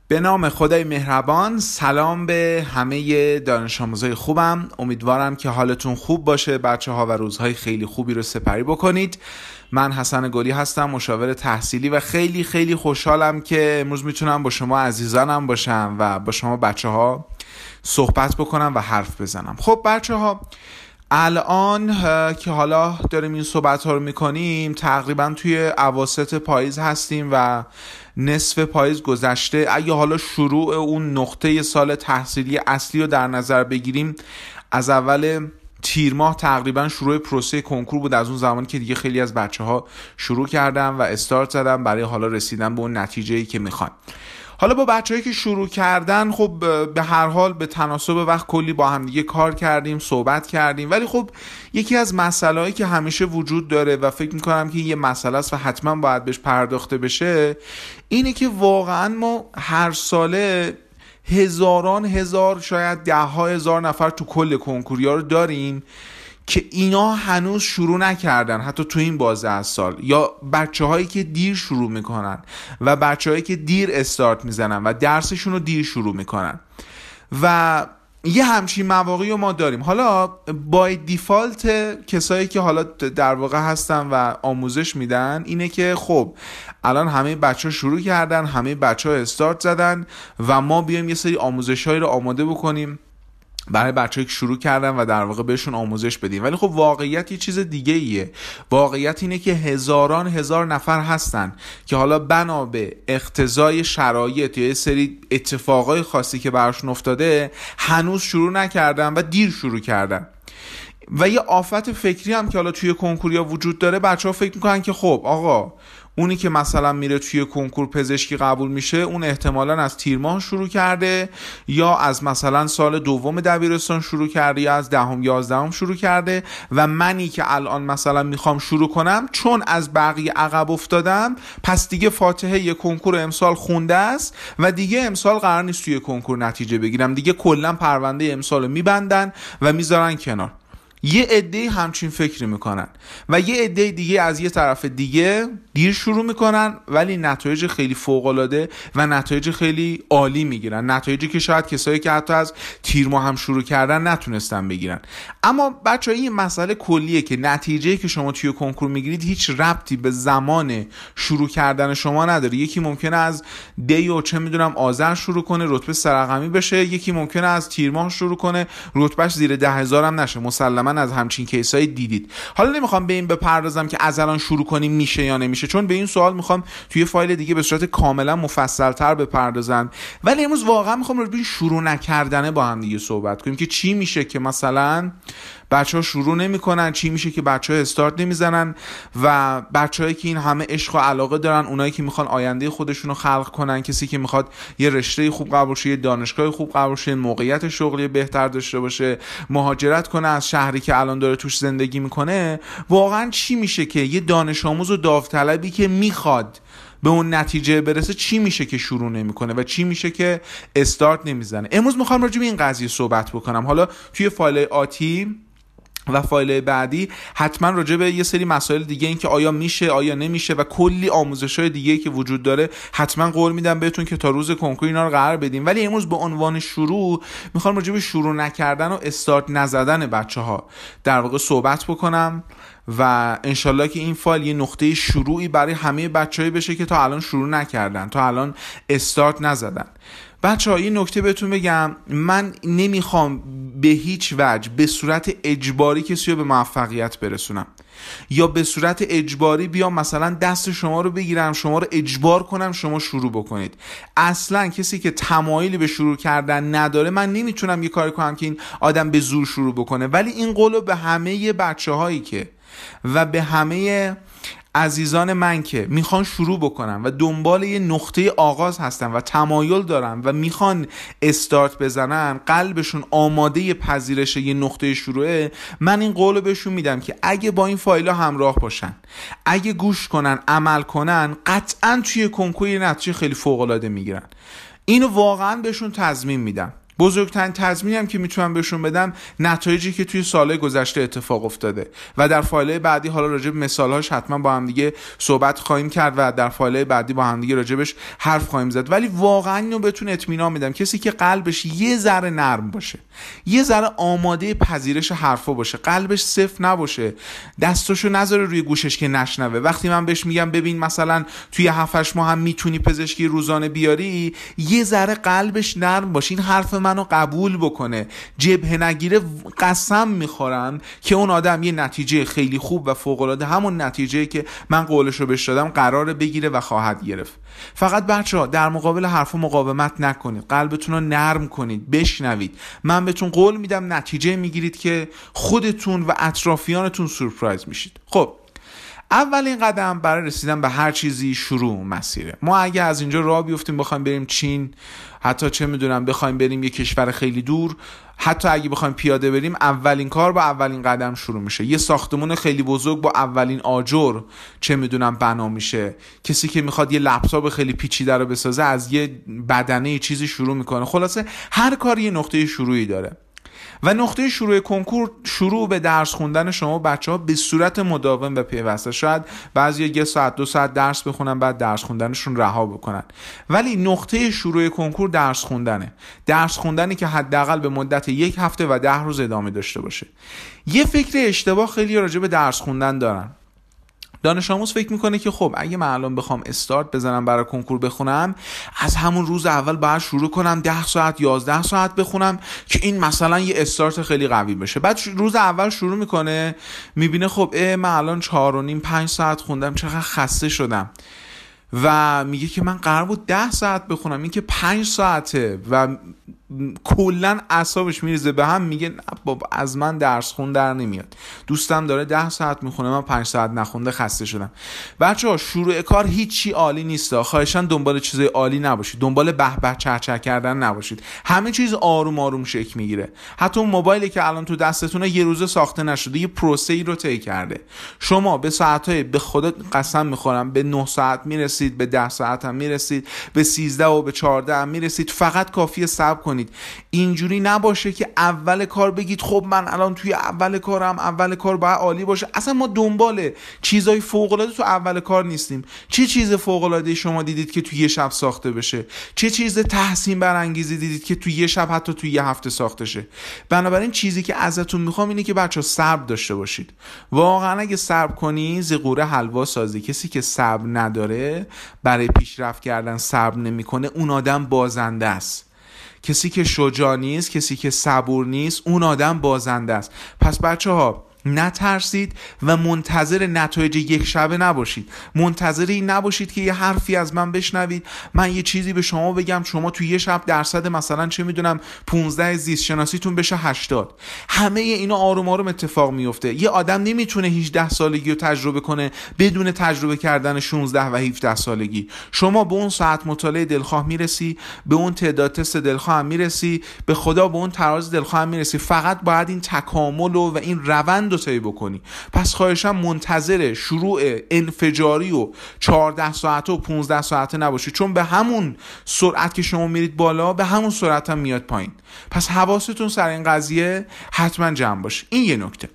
به نام خدای مهربان. سلام به همه دانش آموزای خوبم. امیدوارم که حالتون خوب باشه بچه ها و روزهای خیلی خوبی رو سپری بکنید. من حسن گلی هستم، مشاور تحصیلی و خیلی خیلی خوشحالم که امروز میتونم با شما عزیزانم باشم و با شما بچه ها صحبت بکنم و حرف بزنم. خب بچه ها، الان که حالا داریم این صحبت ها رو میکنیم تقریبا توی اواسط پاییز هستیم و نصف پاییز گذشته. اگه حالا شروع اون نقطه سال تحصیلی اصلی رو در نظر بگیریم، از اول تیر ماه تقریبا شروع پروسه کنکور بود. از اون زمانی که دیگه خیلی از بچه ها شروع کردن و استارت زدن برای حالا رسیدن به اون نتیجه‌ای که میخوان. حالا با بچه‌هایی که شروع کردن، خب به هر حال به تناسب وقت کلی با هم دیگه کار کردیم، صحبت کردیم، ولی خب یکی از مسائلی که همیشه وجود داره و فکر میکنم که یه مسئله است و حتما باید بهش پرداخته بشه، اینه که واقعا ما هر ساله هزاران هزار، شاید 10,000 نفر تو کل کنکوریا رو داریم که اینا هنوز شروع نکردن، حتی تو این بازه از سال، یا بچه هایی که دیر شروع میکنن و بچه هایی که دیر استارت میزنن و درسشون رو دیر شروع میکنن و یه همچین مواقعی رو ما داریم. حالا بای دیفالت کسایی که حالا در واقع هستن و آموزش میدن اینه که خب الان همه بچه ها شروع کردن، همه بچه ها استارت زدن و ما بیایم یه سری آموزش هایی رو آماده بکنیم برای بچه‌ای که شروع کردن و در واقع بهشون آموزش بدیم. ولی خب واقعیت یه چیز دیگه ایه. واقعیت اینه که هزاران هزار نفر هستن که حالا بنا به اقتضای شرایط یا یه سری اتفاقای خاصی که براشون افتاده هنوز شروع نکردن و دیر شروع کردن. و یه آفت فکری هم که حالا توی کنکوریا وجود داره، بچه‌ها فکر میکنن که خب آقا اونی که مثلا میره توی کنکور پزشکی قبول میشه، اون احتمالاً از تیر ماه شروع کرده یا از مثلا سال دوم دبیرستان شروع کرده یا از دهم 11 شروع کرده و منی که الان مثلا میخوام شروع کنم چون از بقیه عقب افتادم، پس دیگه فاتحه یه کنکور امسال خونده است و دیگه امسال قرار نیست توی کنکور نتیجه بگیرم، دیگه کلا پرونده امسال رو میبندن و میذارن کنار. یه عده همچین فکری میکنن و یه عده دیگه از یه طرف دیگه دیر شروع میکنن ولی نتایج خیلی فوق‌العاده و نتایج خیلی عالی میگیرن، نتایجی که شاید کسایی که حتی از تیر ماه هم شروع کردن نتونستن بگیرن. اما بچه‌ها این مسئله کلیه که نتیجه‌ای که شما توی کنکور میگیرید هیچ ربطی به زمان شروع کردن شما نداره. یکی ممکنه از دی و چه میدونم آذر شروع کنه رتبه سرقمی بشه، یکی ممکنه از تیر ماه شروع کنه رتبهش زیر 10,000 هم نشه. مسلماً از همچین کیسایی دیدید. حالا نمیخوام به این بپردازم که از الان شروع کنیم میشه یا نمیشه، چون به این سوال میخوام توی فایل دیگه به صورت کاملا مفصل‌تر بپردازم، ولی امروز واقعا میخوام راجع به شروع نکردنه با هم دیگه صحبت کنیم که چی میشه که مثلا بچه‌ها شروع نمی‌کنن، چی میشه که بچه‌ها استارت نمیزنن و بچه‌هایی که این همه عشق و علاقه دارن، اونایی که میخوان آینده خودشونو خلق کنن، کسی که میخواد یه رشته خوب قبول شه، یه دانشگاه خوب قبول شه، موقعیت شغلی بهتر داشته باشه، مهاجرت کنه از شهری که الان داره توش زندگی میکنه، واقعا چی میشه که یه دانش آموز و داوطلبی که میخواد به اون نتیجه برسه چی میشه که شروع نمیکنه و چی میشه که استارت نمیزنه؟ امروز میخوام راجع به این قضیه صحبت بکنم. حالا توی فایل آتی و فایل بعدی حتما راجع به یه سری مسائل دیگه، این که آیا میشه آیا نمیشه و کلی آموزش‌های دیگه که وجود داره، حتما قول میدم بهتون که تا روز کنکور اینا رو قرار بدیم. ولی امروز به عنوان شروع میخوام راجع به شروع نکردن و استارت نزدن بچه‌ها در واقع صحبت بکنم و انشالله که این فایل یه نقطه شروعی برای همه بچه‌ای بشه که تا الان شروع نکردن، تا الان استارت نزدن. بچه‌ها یه نکته بهتون بگم، من نمیخوام به هیچ وجه به صورت اجباری کسی رو به موفقیت برسونم یا به صورت اجباری بیام مثلا دست شما رو بگیرم، شما رو اجبار کنم شما شروع بکنید. اصلا کسی که تمایلی به شروع کردن نداره، من نمیتونم یه کاری کنم که این آدم به زور شروع بکنه. ولی این قولو به همه بچه‌هایی که و به همه عزیزان من که میخوان شروع بکنن و دنبال یه نقطه آغاز هستن و تمایل دارن و میخوان استارت بزنن، قلبشون آماده پذیرش یه نقطه شروعه، من این قولو بهشون میدم که اگه با این فایل همراه باشن، اگه گوش کنن، عمل کنن، قطعاً توی کنکور نتیجه خیلی فوق‌العاده میگیرن. اینو واقعاً بهشون تضمین میدم. بزرگترین تضمینی هم که میتونم بهشون بدم نتایجی که توی سالهای گذشته اتفاق افتاده و در فایل‌های بعدی حالا راجع به مثال‌هاش حتما با هم دیگه صحبت خواهیم کرد و در فایل‌های بعدی با هم دیگه راجعش حرف خواهیم زد. ولی واقعا اینو بهتون اطمینان میدم کسی که قلبش یه ذره نرم باشه، یه ذره آماده پذیرش حرفا باشه، قلبش صفر نباشه، دستاشو نذاره روی گوشش که نشنوه، وقتی من بهش میگم ببین مثلا توی 7-8 ماه هم میتونی پزشکی روزانه بیاری، یه ذره قلبش نرم باشه، این حرف منو قبول بکنه، جبهه نگیره، قسم میخورم که اون آدم یه نتیجه خیلی خوب و فوق‌العاده، همون نتیجه‌ای که من قولشو بهش دادم، قراره بگیره و خواهد گرفت. فقط بچه‌ها در مقابل حرفا مقاومت نکنید، قلبتون رو نرم کنید، بشنوید. من بهتون قول میدم نتیجه میگیرید که خودتون و اطرافیانتون سورپرایز میشید. خب اولین قدم برای رسیدن به هر چیزی شروع مسیره. ما اگه از اینجا راه بیفتیم بخوایم بریم چین، حتی چه میدونم بخوایم بریم یه کشور خیلی دور، حتی اگه بخوایم پیاده بریم، اولین کار با اولین قدم شروع میشه. یه ساختمون خیلی بزرگ با اولین آجر چه میدونم بنا میشه. کسی که میخواد یه لپتاپ خیلی پیچیده رو بسازه از یه بدنه چیزی شروع میکنه. خلاصه هر کاری یه نقطه شروعی داره و نقطه شروع کنکور شروع به درس خوندن شما بچه‌ها به صورت مداوم و پیوسته. شاید بعضیا 1 ساعت 2 ساعت درس بخونن بعد درس خوندنشون رها بکنن، ولی نقطه شروع کنکور درس خوندنه. درس خوندنی که حداقل به مدت 1 هفته و 10 روز ادامه داشته باشه. یه فکر اشتباه خیلی راجع به درس خوندن دارن. دانش آموز فکر میکنه که خب اگه من الان بخوام استارت بزنم برای کنکور بخونم، از همون روز اول باید شروع کنم 10 ساعت 11 ساعت بخونم که این مثلا یه استارت خیلی قوی بشه. بعد روز اول شروع میکنه، میبینه خب من الان 4.5-5 ساعت خوندم، چقدر خسته شدم، و میگه که من قرار بود 10 ساعت بخونم، این که 5 ساعته و کلن اعصابش میریزه به هم. میگه نه بابا از من درس خون در نمیاد، دوستم داره 10 ساعت میخونه، من 5 ساعت نخونده خسته شدم. بچه‌ها شروع کار هیچی عالی نیست، خواهشاً دنبال چیزای عالی نباشید، دنبال به به چه چه کردن نباشید. همه چیز آروم آروم شکل میگیره. حتی اون موبایلی که الان تو دستتونه یه روزه ساخته نشده، یه پروسه‌ای رو طی کرده. شما به ساعت‌های به خدا قسم میخورم به 9 ساعت میرسید، به 10 ساعت هم میرسید، به 13 و به 14 هم میرسید. فقط کافیه صبر کنید. اینجوری نباشه که اول کار بگید خب من الان توی اول کار باید عالی باشه. اصلا ما دنبال چیزای فوق‌العاده تو اول کار نیستیم. چه چیز فوق‌العاده شما دیدید که توی یه شب ساخته بشه؟ چه چیز تحسین برانگیزی دیدید که توی یه شب حتی توی یه هفته ساخته شه؟ بنابراین چیزی که ازتون میخوام اینه که بچه‌ها صبر داشته باشید. واقعا اگه صبر کنی زغوره حلوا سازی. کسی که صبر نداره، برای پیشرفت کردن صبر نمیکنه، اون آدم بازنده است. کسی که شجاع نیست، کسی که صبور نیست، اون آدم بازنده است. پس بچه‌ها نترسید و منتظر نتایج یک شبه نباشید. منتظر این نباشید که یه حرفی از من بشنوید، من یه چیزی به شما بگم، شما توی یه شب درصد مثلا چه میدونم 15 زیست شناسیتون بشه 80. همه اینا آروم آروم اتفاق میفته. یه آدم نمیتونه 18 سالگی رو تجربه کنه بدون تجربه کردن 16 و 17 سالگی. شما به اون ساعت مطالعه دلخواه میرسی، به اون تعداد تست دلخواه هم میرسی، به خدا به اون تراز دلخواه هم میرسی. فقط باید این تکامل و این روند طی بکنی. پس خواهشم منتظر شروع انفجاری و 14 ساعته و 15 ساعته نباشید، چون به همون سرعت که شما میرید بالا به همون سرعت هم میاد پایین. پس حواستون سر این قضیه حتما جمع باشه. این یه نکته.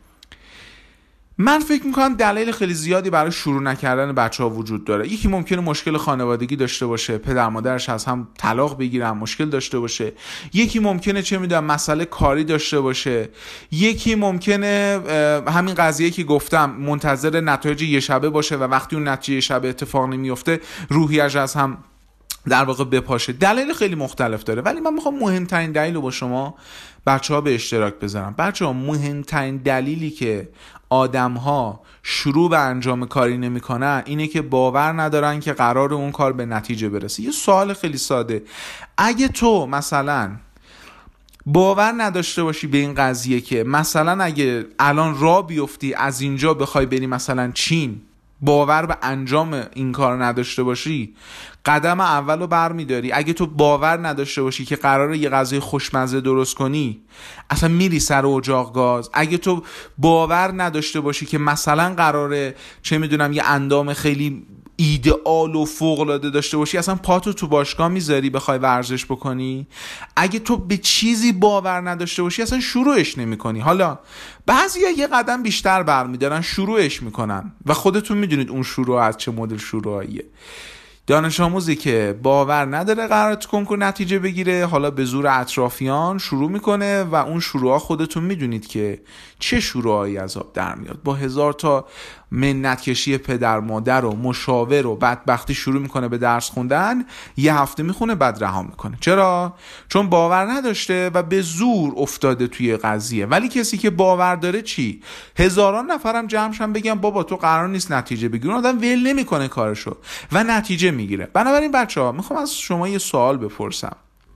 من فکر میکنم دلایل خیلی زیادی برای شروع نکردن بچه‌ها وجود داره. یکی ممکنه مشکل خانوادگی داشته باشه، پدر مادرش از هم طلاق بگیرن، مشکل داشته باشه. یکی ممکنه چه میدونم مسئله کاری داشته باشه. یکی ممکنه همین قضیه که گفتم منتظر نتایج یه شبه باشه و وقتی اون نتیجه یه شبه اتفاق نمیفته روحیش از هم در واقع بپاشه. دلایل خیلی مختلف داره، ولی من میخوام مهمترین دلیل رو با شما بچه‌ها به اشتراک بذارم. بچه‌ها مهمترین دلیلی که آدم‌ها شروع به انجام کاری نمی‌کنن اینه که باور ندارن که قرار اون کار به نتیجه برسه. یه سوال خیلی ساده، اگه تو مثلا باور نداشته باشی به این قضیه که مثلا اگه الان راه بیفتی از اینجا بخوای بری مثلا چین، باور به انجام این کار نداشته باشی، قدم اولو برمیداری. اگه تو باور نداشته باشی که قراره یه غذای خوشمزه درست کنی، اصلا میری سر اجاق گاز. اگه تو باور نداشته باشی که مثلا قراره چه میدونم یه اندام خیلی ایدئال و فوق‌العاده داشته باشی اصلا پاتو تو باشگاه میذاری بخوای ورزش بکنی؟ اگه تو به چیزی باور نداشته باشی اصلا شروعش نمی‌کنی. حالا بعضیا یه قدم بیشتر برمی‌دارن، شروعش میکنن و خودتون میدونید اون شروع از چه مدل شروعاییه. دانش آموزی که باور نداره قرار تو کنکور نتیجه بگیره، حالا به زور اطرافیان شروع میکنه و اون شروعا خودتون میدونید که چه شروعایی از آب در میاد. با 1000 تا منت کشی پدر مادر و مشاور و بدبختی شروع میکنه به درس خوندن، یه هفته میخونه بعد رها میکنه. چرا؟ چون باور نداشته و به زور افتاده توی قضیه. ولی کسی که باور داره چی؟ هزاران نفرم جمعشن بگن بابا تو قرار نیست نتیجه بگیری، آدم ول نمیکنه کارشو و نتیجه میگیره. بنابراین بچه‌ها میخوام از شما یه سوال بپرسم،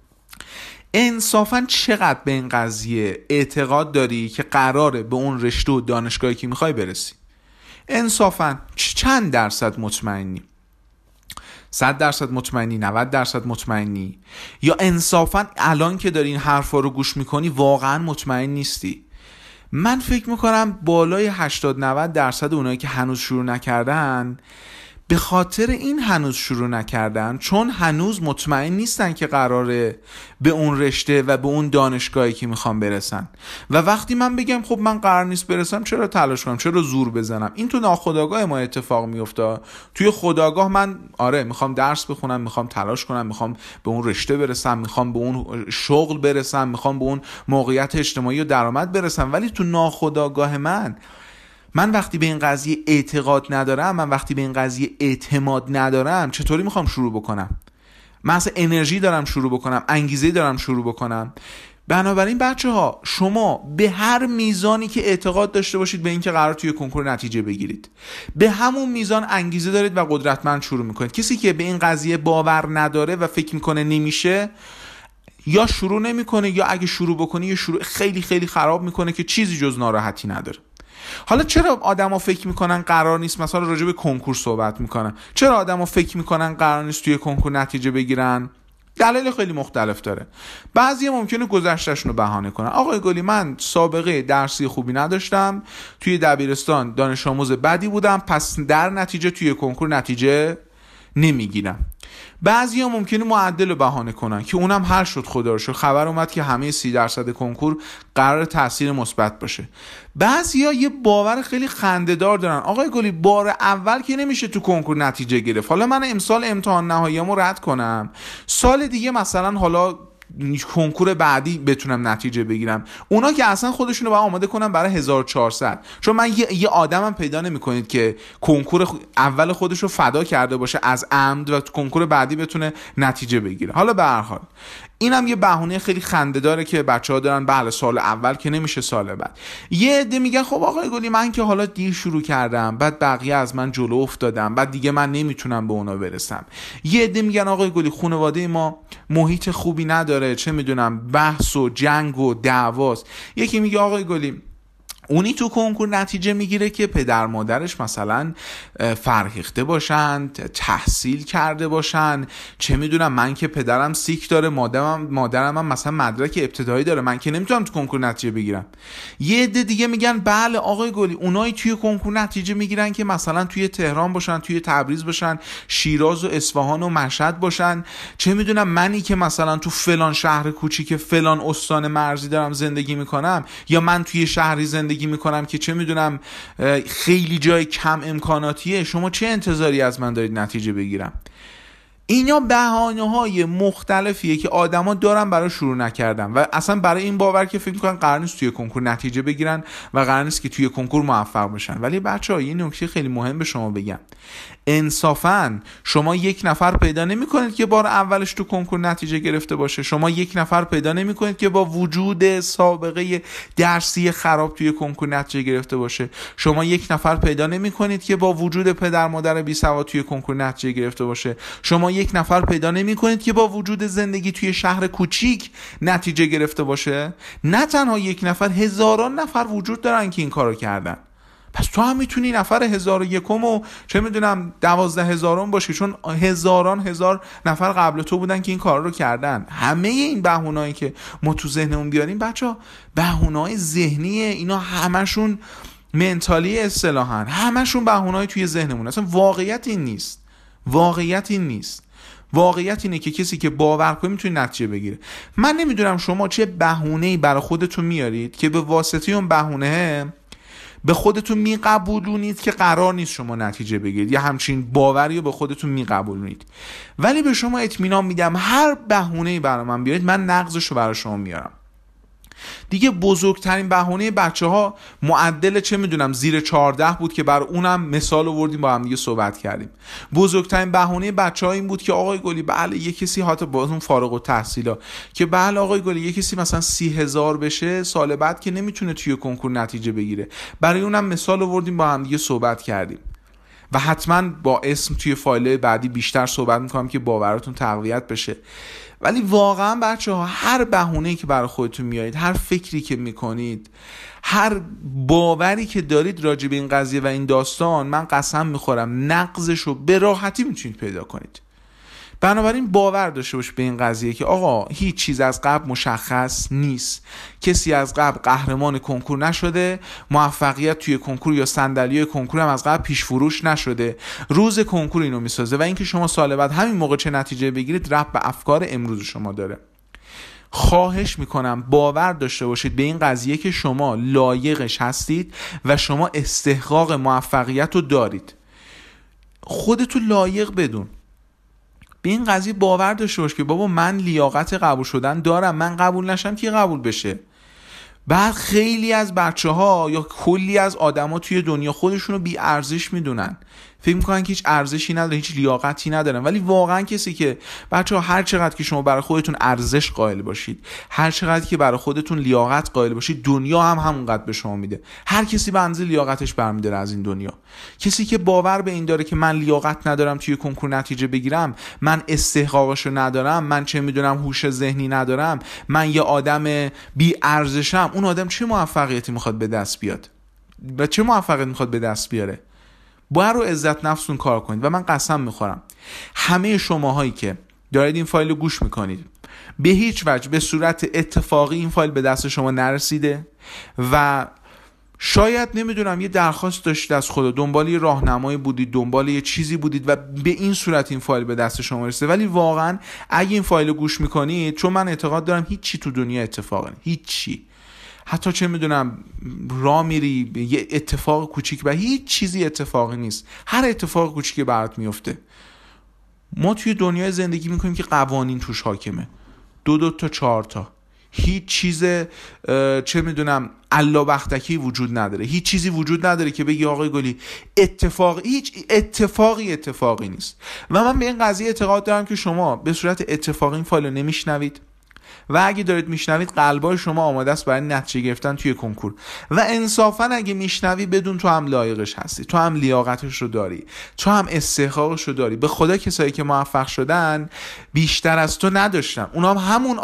انصافاً چقدر به این قضیه اعتقاد داری که قراره به اون رشته و دانشگاهی که میخوای برسی؟ انصافاً چند درصد مطمئنی؟ 100% مطمئنی؟ 90% مطمئنی؟ یا انصافاً الان که داری این حرفا رو گوش میکنی واقعاً مطمئن نیستی؟ من فکر میکنم بالای 80-90% اونایی که هنوز شروع نکردن به خاطر این هنوز شروع نکردن چون هنوز مطمئن نیستن که قراره به اون رشته و به اون دانشگاهی که میخوام برسن. و وقتی من بگم خب من قرار نیست برسم، چرا تلاش کنم، چرا زور بزنم؟ این تو ناخودآگاه ما اتفاق میفته. توی خودآگاه من میخوام درس بخونم، میخوام تلاش کنم، میخوام به اون رشته برسم، میخوام به اون شغل برسم، میخوام به اون موقعیت اجتماعی و درآمد برسم. ولی تو ناخودآگاه من وقتی به این قضیه اعتقاد ندارم، من وقتی به این قضیه اعتماد ندارم، چطوری میخوام شروع بکنم؟ من اصلا انرژی دارم شروع بکنم، انگیزه دارم شروع بکنم؟ بنابراین بچه‌ها شما به هر میزانی که اعتقاد داشته باشید به این که قرار توی کنکور نتیجه بگیرید، به همون میزان انگیزه دارید و قدرتمند شروع میکنید. کسی که به این قضیه باور نداره و فکر میکنه نمیشه، یا شروع نمیکنه یا اگه شروع بکنه یه شروع خیلی خیلی خراب میکنه که چیزی جز ناراحتی نداره. حالا چرا آدما فکر میکنن قرار نیست، مثلا راجع به کنکور صحبت میکنن، چرا آدما فکر میکنن قرار نیست توی کنکور نتیجه بگیرن؟ دلیل خیلی مختلف داره. بعضی ممکنه گذشتهشون رو بهانه کنن. آقای گلی من سابقه درسی خوبی نداشتم، توی دبیرستان دانش آموز بدی بودم، پس در نتیجه توی کنکور نتیجه نمیگیرم. بعضیا ممکنه معدل رو بهانه کنن که اونم حل شد، خدا رو شکر خبر اومد که همه 30% کنکور قرار تاثیر مثبت باشه. بعضیا یه باور خیلی خنده‌دار دارن، آقای گلی بار اول که نمیشه تو کنکور نتیجه گرفت، حالا من امسال امتحان نهاییمو رد کنم، سال دیگه مثلا حالا کنکور بعدی بتونم نتیجه بگیرم. اونا که اصلا خودشونو باید آماده کنن برای 1400، چون من یه آدمم پیدا نمی‌کنید که کنکور اول خودشو فدا کرده باشه از عمد و تو کنکور بعدی بتونه نتیجه بگیره. حالا به هر حال اینم یه بهونه خیلی خنده‌داره که بچه‌ها دارن، بله سال اول که نمیشه سال بعد. یه عده میگن خب آقای گلی من که حالا دیر شروع کردم، بعد بقیه از من جلو افتادم، بعد دیگه من نمیتونم به اونا برسم. یه عده میگن آقای گلی خانواده ما محیط خوبی نداره، چه میدونم بحث و جنگ و دعواست. یکی میگه آقای گلی اونی تو کنکور نتیجه میگیره که پدر مادرش مثلا فرهیخته باشن، تحصیل کرده باشن، چه میدونم من که پدرم سیک داره، مادرم هم مثلا مدرک ابتدایی داره، من که نمیتونم تو کنکور نتیجه بگیرم. یه عده دیگه میگن بله آقای گلی اونایی توی کنکور نتیجه میگیرن که مثلا توی تهران باشن، توی تبریز باشن، شیراز و اصفهان و مشهد باشن، چه میدونم منی که مثلا تو فلان شهر کوچیک فلان استان مرزی دارم زندگی میکنم، یا من توی شهری زندگی میکنم که چه میدونم خیلی جای کم امکاناتیه، شما چه انتظاری از من دارید نتیجه بگیرم؟ اینا بهانه‌های مختلفیه که آدما دارن برای شروع نکردن و اصلا برای این باور که فکر میکنن قرار نیست توی کنکور نتیجه بگیرن و قرار نیست که توی کنکور موفق بشن. ولی بچه‌ها یه نکته خیلی مهم به شما بگم، انصافاً شما یک نفر پیدا نمی‌کنید که بار اولش تو کنکور نتیجه گرفته باشه، شما یک نفر پیدا نمی‌کنید که با وجود سابقه درسی خراب توی کنکور نتیجه گرفته باشه، شما یک نفر پیدا نمی‌کنید که با وجود پدر مادر بی‌سواد توی کنکور نتیجه گرفته باشه، شما یک نفر پیدا نمی‌کنید که با وجود زندگی توی شهر کوچیک نتیجه گرفته باشه. نه تنها یک نفر، هزاران نفر وجود دارن که این کارو کردن. پس تو هم میتونی نفر 1001 و چه میدونم 12000 باشی، چون هزار نفر قبل تو بودن که این کار رو کردن. همه این بهونه‌ای که ما تو ذهنمون بیاریم بچا بهونه‌های ذهنیه، اینا همشون منتالی اصطلاحاً، همشون بهونه‌ای توی ذهنمون، اصلا واقعیت این نیست. واقعیت این نیست. واقعیت اینه که کسی که باور کنه میتونه نتیجه بگیره. من نمیدونم شما چه بهونه‌ای برای خودتون میارید که به واسطه اون بهونه به خودتون میقبولونید که قرار نیست شما نتیجه بگیرید، یا همچین باوری رو به خودتون میقبولونید. ولی به شما اطمینان میدم هر بهونه‌ای برای من بیارید من نقضش رو برای شما میارم. دیگه بزرگترین بهونه بچه‌ها معدل چه میدونم زیر 14 بود که بر اونم مثال آوردیم با هم دیگه صحبت کردیم. بزرگترین بهونه بچه‌ها این بود که آقای گلی بله یه کسی حتی با اون فارغ التحصیلا که بله آقای گلی یه کسی مثلا 30,000 بشه سال بعد که نمیتونه توی کنکور نتیجه بگیره. برای اونم مثال آوردیم با هم دیگه صحبت کردیم. و حتما با اسم توی فایل بعدی بیشتر صحبت میکنم که باورتون تقویت بشه. ولی واقعا بچه‌ها هر بهونه‌ای که برای خودتون میارید، هر فکری که میکنید، هر باوری که دارید راجع به این قضیه و این داستان، من قسم میخورم نقضش رو به راحتی میتونید پیدا کنید. بنابراین باور داشته باش به این قضیه که آقا هیچ چیز از قبل مشخص نیست. کسی از قبل قهرمان کنکور نشده، موفقیت توی کنکور یا صندلی کنکور هم از قبل پیش فروش نشده. روز کنکور اینو میسازه و اینکه شما سال بعد همین موقع چه نتیجه بگیرید ربط به افکار امروز شما داره. خواهش میکنم باور داشته باشید به این قضیه که شما لایقش هستید و شما استحقاق موفقیت رو دارید. خودتو لایق بدون. به این قضیه باور داشته باش که بابا من لیاقت قبول شدن دارم، من قبول نشم کی قبول بشه. بعد خیلی از بچه‌ها یا کلی از آدما توی دنیا خودشونو بی ارزش میدونن، فکر میکنن که هیچ ارزشی نداره، هیچ لیاقتی ندارن. ولی واقعا کسی که بچه‌ها هر چقدر که شما برای خودتون ارزش قائل باشید، هر چقدر که برای خودتون لیاقت قائل باشید، دنیا هم همونقدر به شما میده. هر کسی به اندازه لیاقتش برمی‌داره از این دنیا. کسی که باور به این داره که من لیاقت ندارم توی کنکور نتیجه بگیرم، من استحقاقشو ندارم، من چه میدونم هوش ذهنی ندارم، من یه آدم بی ارزشم، اون آدم چه موفقیتی میخواد به دست بیاد و چه موفقیت میخواد به دست بیاره؟ باید رو عزت نفستون کار کنید. و من قسم میخورم همه شماهایی که دارید این فایل رو گوش میکنید به هیچ وجه به صورت اتفاقی این فایل به دست شما نرسیده و شاید نمیدونم یه درخواست داشتید از خدا، دنبال یه راهنمایی بودید، دنبال یه چیزی بودید و به این صورت این فایل به دست شما رسیده. ولی واقعا اگه این فایل رو گوش میکنید، چون من اعتقاد دارم هیچ چی تو دنیا اتفاقی نیست، هیچ چی، حتی چه میدونم راه میری یه اتفاق کوچیک و هیچ چیزی اتفاقی نیست، هر اتفاق کوچیکی برات میفته. ما توی دنیای زندگی میکنیم که قوانین توش حاکمه، 2 تا 4 تا، هیچ چیز چه میدونم الا بختکی وجود نداره، هیچ چیزی وجود نداره که بگی آقای گلی هیچ اتفاقی نیست. و من به این قضیه اعتقاد دارم که شما به صورت اتفاقی این فایل رو نمیشنوید و اگه دارید میشنوید قلبای شما آماده است برای نتیجه گرفتن توی کنکور. و انصافا اگه میشنوی بدون تو هم لایقش هستی، تو هم لیاقتش رو داری، تو هم استحقاقش رو داری. به خدا کسایی که موفق شدن بیشتر از تو نداشتن، اونا هم همون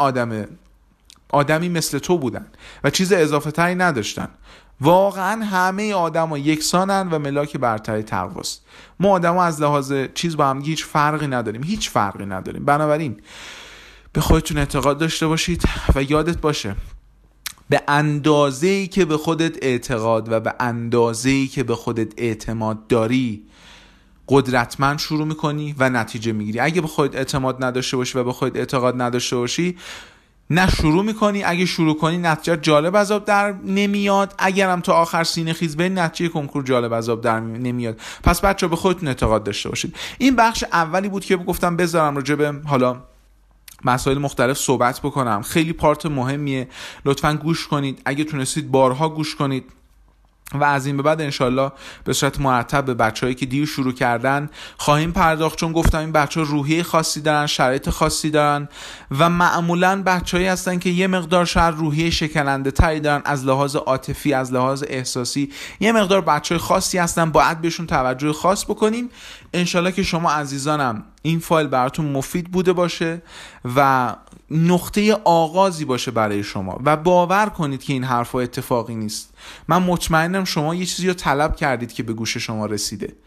آدمی مثل تو بودن و چیز اضافه تری نداشتن. واقعا همه آدما یکسانن و ملاک برتری تقواست. ما آدما از لحاظ چیز با هم هیچ فرقی نداریم. بنابراین به خودتون اعتقاد داشته باشید و یادت باشه به اندازه‌ای که به خودت اعتقاد و به اندازه‌ای که به خودت اعتماد داری قدرتمند شروع میکنی و نتیجه میگیری. اگه به خودت اعتماد نداشته باشی و به خودت اعتقاد نداشته باشی، نه شروع میکنی، اگه شروع کنی نتیجه جالب از آب در نمیاد، اگرم تا آخر سینه خیز بری نتیجه کنکور جالب از آب در نمیاد. پس بچه‌ها به خودتون اعتقاد داشته باشید. این بخش اولی بود که گفتم بذارم راجع به حالا مسائل مختلف صحبت بکنم. خیلی پارت مهمیه، لطفاً گوش کنید، اگه تونستید بارها گوش کنید و از این به بعد انشالله به صورت مرتب به بچه‌هایی که دیر شروع کردن خواهیم پرداخت، چون گفتم این بچه‌ها روحیه خاصی دارن، شرایط خاصی دارن و معمولاً بچه‌هایی هستن که یه مقدار شاید روحیه شکننده تری دارن از لحاظ عاطفی، از لحاظ احساسی، یه مقدار بچه‌های خاصی هستن، باید بهشون توجه خاص بکنیم. انشالله که شما عزیزانم این فایل براتون مفید بوده باشه و نقطه آغازی باشه برای شما و باور کنید که این حرفا اتفاقی نیست. من مطمئنم شما یه چیزی رو طلب کردید که به گوش شما رسیده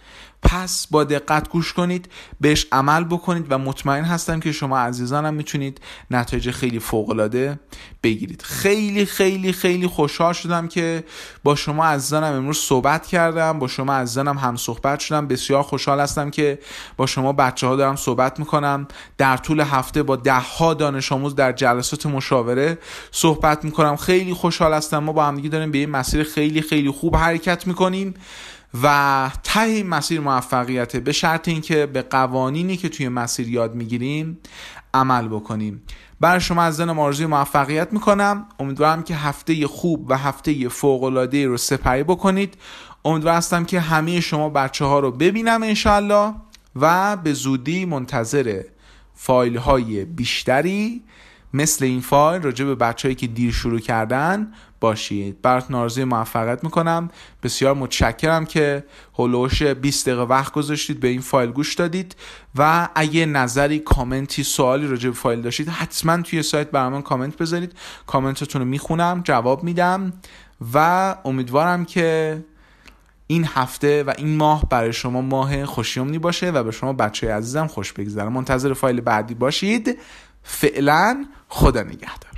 پس با دقت گوش کنید، بهش عمل بکنید و مطمئن هستم که شما عزیزانم میتونید نتایج خیلی فوق‌العاده بگیرید. خیلی خیلی خیلی خوشحال شدم که با شما عزیزانم امروز صحبت کردم، با شما عزیزانم هم صحبت شدم. بسیار خوشحال هستم که با شما بچه‌ها دارم صحبت میکنم. در طول هفته با 10 دانش آموز در جلسات مشاوره صحبت میکنم. خیلی خوشحال هستم ما با هم دیگه داریم به این مسیر خیلی خیلی خوب حرکت میکنیم و ته این مسیر موفقیته، به شرط اینکه به قوانینی که توی مسیر یاد میگیریم عمل بکنیم. برای شما عزیزانم آرزوی موفقیت میکنم. امیدوارم که هفته خوب و هفته فوق‌العاده رو سپری بکنید. امیدوارم هستم که همه شما بچه‌ها رو ببینم انشالله و به زودی منتظر فایل های بیشتری مثل این فایل راجع به بچه‌هایی که دیر شروع کردن باشید. براتون آرزوی موفقیت میکنم. بسیار متشکرم که هولوش 20 دقیقه وقت گذاشتید به این فایل گوش دادید و اگه نظری، کامنتی، سوالی راجع به فایل داشتید حتما توی سایت برام کامنت بذارید. کامنتتون رو میخونم، جواب میدم و امیدوارم که این هفته و این ماه برای شما ماه خوشیومنی باشه و به شما بچه‌های عزیزم خوش بگذره. منتظر فایل بعدی باشید. فعلا خدا نگهدار.